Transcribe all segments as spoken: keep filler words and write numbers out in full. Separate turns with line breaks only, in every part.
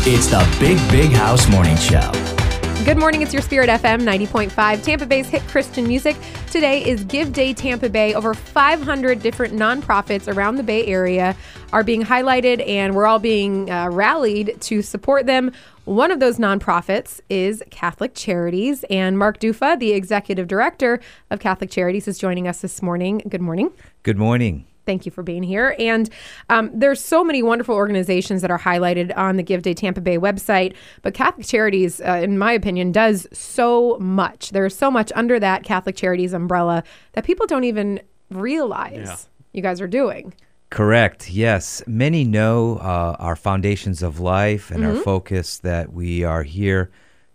It's the Big Big House Morning Show.
Good morning, it's your Spirit F M ninety point five, Tampa Bay's hit Christian music. Today is Give Day Tampa Bay. Over five hundred different nonprofits around the Bay Area are being highlighted, and we're all being uh, rallied to support them. One of those nonprofits is Catholic Charities, and Mark Dufa, the executive director of Catholic Charities, is joining us this morning. Good morning.
Good morning.
Thank you for being here. And um, there's so many wonderful organizations that are highlighted on the Give Day Tampa Bay website. But Catholic Charities, uh, in my opinion, does so much. There's so much under that Catholic Charities umbrella that people don't even realize yeah. you guys are doing.
Correct. Yes. Many know uh, our Foundations of Life and mm-hmm. our focus that we are here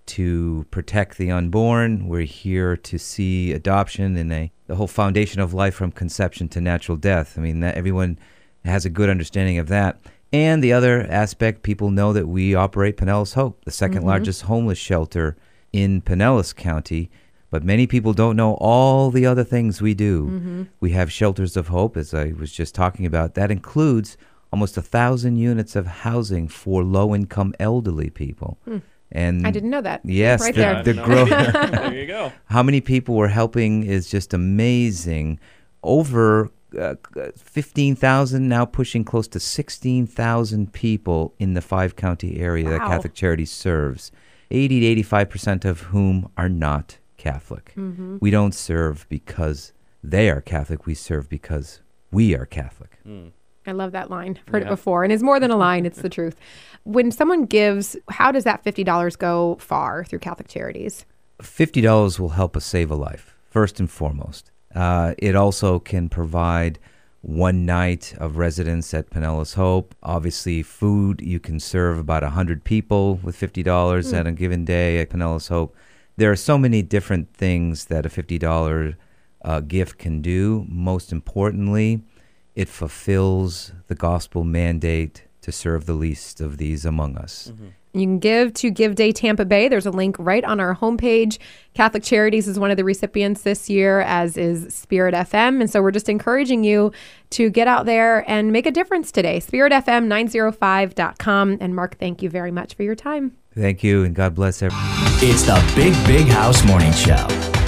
to protect the unborn. We're here to see adoption in a the whole foundation of life from conception to natural death. I mean, that everyone has a good understanding of that. And the other aspect, people know that we operate Pinellas Hope, the second mm-hmm. largest homeless shelter in Pinellas County. But many people don't know all the other things we do. Mm-hmm. We have Shelters of Hope, as I was just talking about. That includes almost a thousand units of housing for low-income elderly people. Mm. And
I didn't know that.
Yes,
right
the,
there.
the growth.
There you go.
How many people we're helping is just amazing. Over uh, fifteen thousand, now pushing close to sixteen thousand people in the five-county area
wow.
that Catholic Charities serves, eighty to eighty-five percent of whom are not Catholic. Mm-hmm. We don't serve because they are Catholic. We serve because we are Catholic.
Mm.
I love that line. I've heard
yeah.
it before. And it's more than a line. It's the truth. When someone gives, how does that fifty dollars go far through Catholic Charities?
fifty dollars will help us save a life, first and foremost. Uh, it also can provide one night of residence at Pinellas Hope. Obviously, food, you can serve about one hundred people with fifty dollars mm. at a given day at Pinellas Hope. There are so many different things that a fifty dollars uh, gift can do. Most importantly, it fulfills the gospel mandate to serve the least of these among us.
Mm-hmm. You can give to Give Day Tampa Bay. There's a link right on our homepage. Catholic Charities is one of the recipients this year, as is Spirit F M. And so we're just encouraging you to get out there and make a difference today. spirit f m nine oh five dot com. And Mark, thank you very much for your time.
Thank you, and God bless everyone.
It's the Big Big House Morning Show.